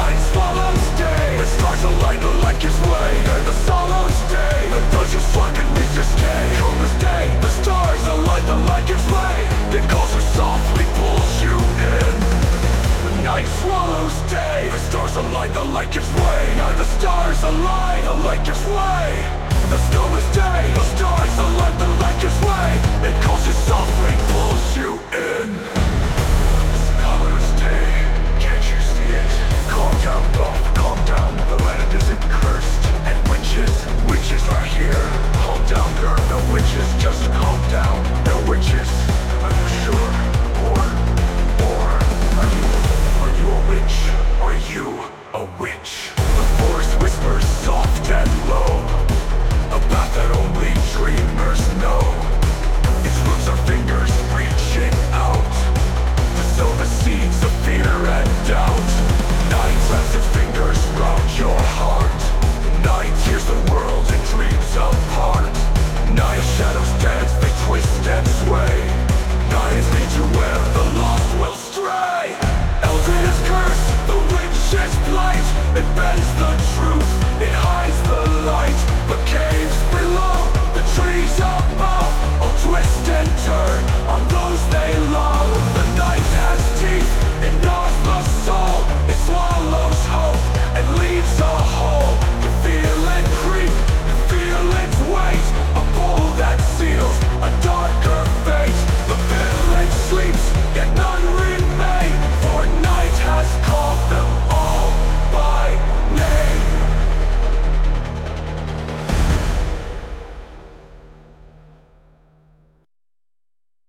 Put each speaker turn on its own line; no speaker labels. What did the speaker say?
night swallows day. The stars align to light gives way, and the sorrows stay. The dungeon's fucking meets decay. Coolest day, the stars align, the light gives way. It calls her softly, pulls you in. The night swallows day. The stars align, the light gives way, and the stars align, the light gives way. The stillest day, the stars align, the light gives way. It calls you softly, pulls you in.